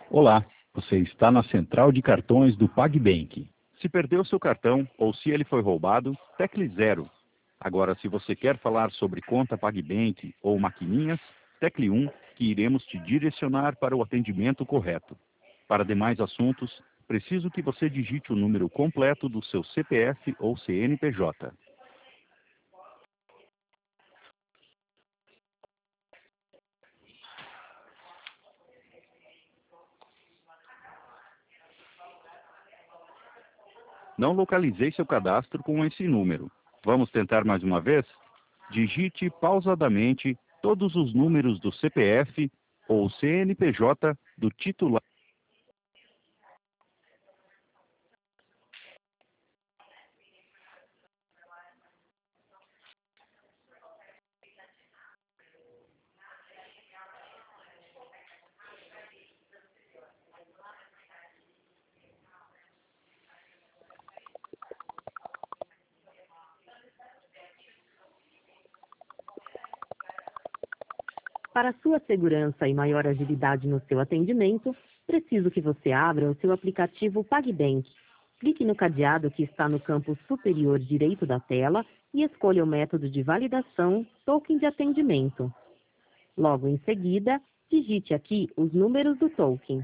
Olá, você está na central de cartões do PagBank. Se perdeu seu cartão ou se ele foi roubado, tecle 0. Agora, se você quer falar sobre conta PagBank ou maquininhas, tecle 1, que iremos te direcionar para o atendimento correto. Para demais assuntos, preciso que você digite o número completo do seu CPF ou CNPJ. Não localizei seu cadastro com esse número. Vamos tentar mais uma vez? Digite pausadamente todos os números do CPF ou CNPJ do titular. Para sua segurança e maior agilidade no seu atendimento, preciso que você abra o seu aplicativo PagBank. Clique no cadeado que está no campo superior direito da tela e escolha o método de validação Token de atendimento. Logo em seguida, digite aqui os números do token.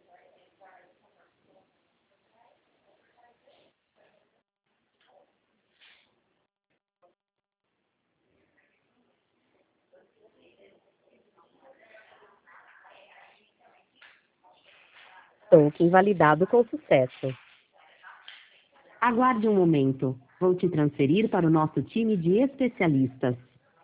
Token validado com sucesso. Aguarde um momento. Vou te transferir para o nosso time de especialistas.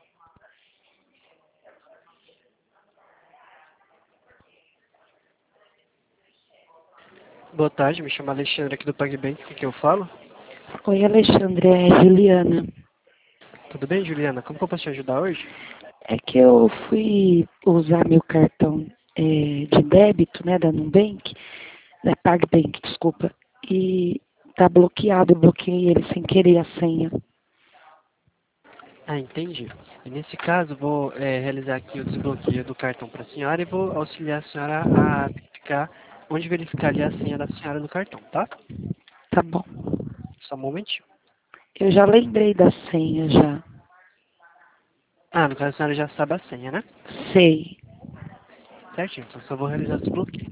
Boa tarde, me chamo Alexandre aqui do PagBank, com quem eu falo? Oi, Alexandre, é Juliana. Tudo bem, Juliana? Como que eu posso te ajudar hoje? É que eu fui usar meu cartão de débito, né, da Nubank, da PagBank, desculpa, e tá bloqueado, eu bloqueei ele sem querer a senha. Ah, entendi. E nesse caso, vou realizar aqui o desbloqueio do cartão para a senhora e vou auxiliar a senhora a verificar onde verificar ali a senha da senhora no cartão, tá? Tá bom. Só um momentinho. Eu já lembrei da senha, já. Ah, no caso a senhora já sabe a senha, né? Sei. Certinho, então só vou realizar o desbloqueio.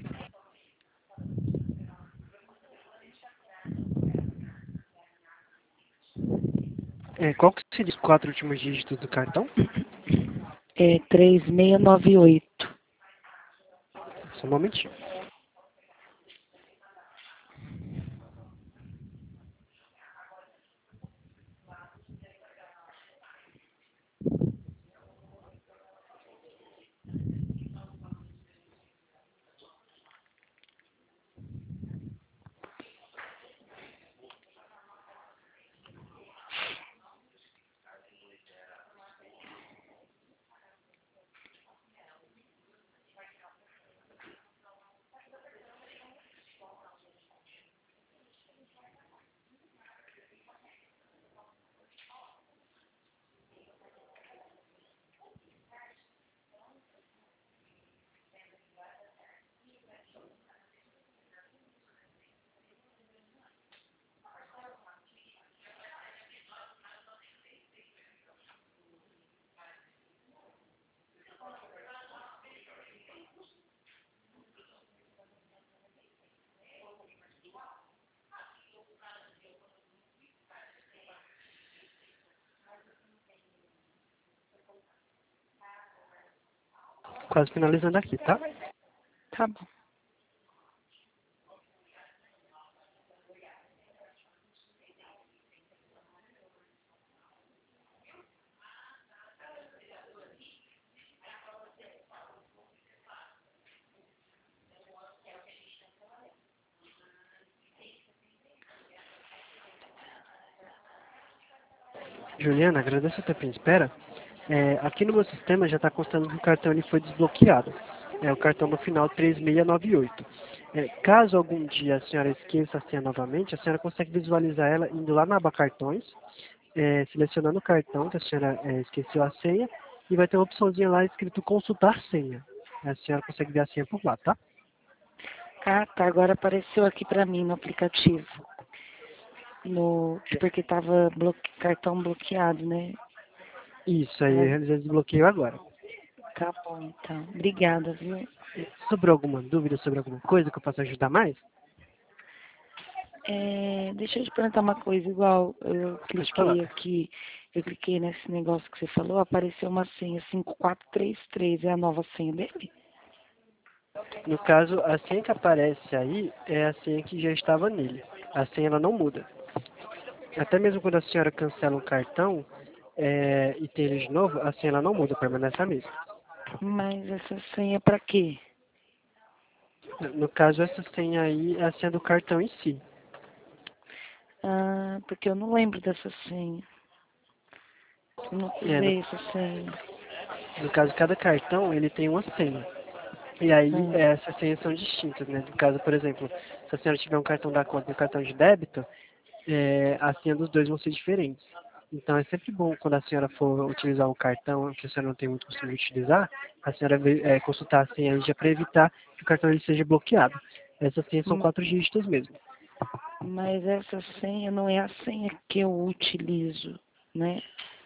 Qual que seria os 4 últimos dígitos do cartão? É 3698. Só um momentinho. Quase finalizando aqui, tá? Tá bom. Juliana, agradeço o tempo em espera. Aqui no meu sistema já está constando que o cartão ele foi desbloqueado. É o cartão no final 3698. Caso algum dia a senhora esqueça a senha novamente, a senhora consegue visualizar ela indo lá na aba cartões, selecionando o cartão que a senhora esqueceu a senha, e vai ter uma opçãozinha lá escrito consultar senha. A senhora consegue ver a senha por lá, tá? Ah, tá. Agora apareceu aqui para mim no aplicativo. Porque tava cartão bloqueado, né? Isso, aí eu desbloqueio agora. Tá bom, então. Obrigada, viu? Sobrou alguma dúvida sobre alguma coisa que eu possa ajudar mais? Deixa eu te perguntar uma coisa, igual eu Pode falar. cliquei aqui, eu cliquei nesse negócio que você falou, apareceu uma senha 5433, é a nova senha dele? No caso, a senha que aparece aí é a senha que já estava nele. A senha ela não muda. Até mesmo quando a senhora cancela um cartão e tem ele de novo, a senha ela não muda, permanece a mesma. Mas essa senha é pra quê? No caso, essa senha aí é a senha do cartão em si. Ah, porque eu não lembro dessa senha. Eu não usei essa senha. No caso, cada cartão ele tem uma senha. E aí, Hum. essas senhas são distintas, né? No caso, por exemplo, se a senhora tiver um cartão da conta e um cartão de débito, a senha dos dois vão ser diferentes. Então, é sempre bom quando a senhora for utilizar um cartão que a senhora não tem muito costume de utilizar, a senhora consultar a senha aí já para evitar que o cartão ele seja bloqueado. Essas senhas são 4 dígitos mesmo. Mas essa senha não é a senha que eu utilizo, né?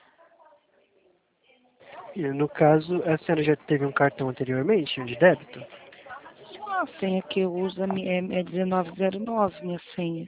E, no caso, a senhora já teve um cartão anteriormente, de débito? A senha que eu uso é 1909, minha senha.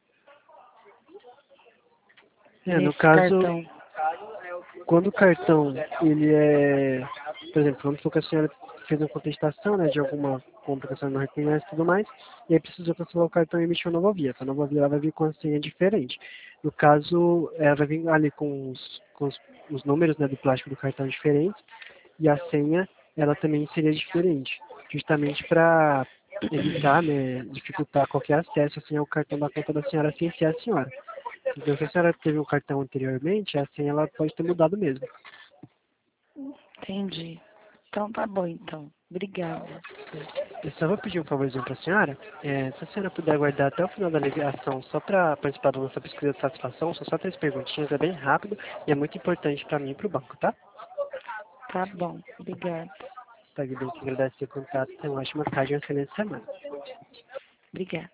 No Nesse caso, cartão. quando o cartão, ele por exemplo, vamos supor que a senhora fez uma contestação, né, de alguma compra que a senhora não reconhece e tudo mais, e aí precisou cancelar o cartão e emitir uma nova via. Essa nova via ela vai vir com a senha diferente. No caso, ela vai vir ali com os números, né, do plástico do cartão diferentes, e a senha, ela também seria diferente, justamente para evitar, né, dificultar qualquer acesso assim, ao cartão da conta da senhora sem ser a senhora. Então, se a senhora teve um cartão anteriormente, a senha ela pode ter mudado mesmo. Entendi. Então tá bom, então. Obrigada. Eu só vou pedir um favorzinho para a senhora. Se a senhora puder aguardar até o final da ligação só para participar da nossa pesquisa de satisfação, são só 3 perguntinhas, é bem rápido e é muito importante para mim e para o banco, tá? Tá bom. Obrigada. Pague bem, que agradece o contato. Tenha uma ótima tarde e uma excelente semana. Obrigada.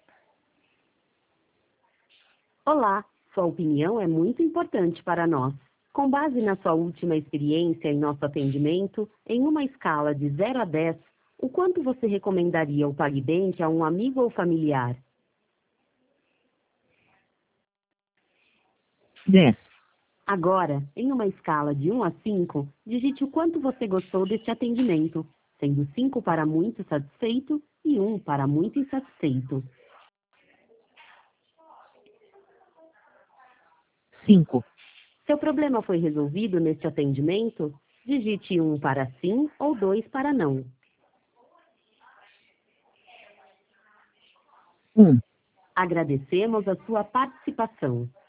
Olá, sua opinião é muito importante para nós. Com base na sua última experiência em nosso atendimento, em uma escala de 0 a 10, o quanto você recomendaria o PagBank a um amigo ou familiar? 10, Agora, em uma escala de 1 a 5, digite o quanto você gostou deste atendimento, sendo 5 para muito satisfeito e 1 para muito insatisfeito. 5, Seu problema foi resolvido neste atendimento? Digite 1 para sim ou 2 para não. 1. Agradecemos a sua participação.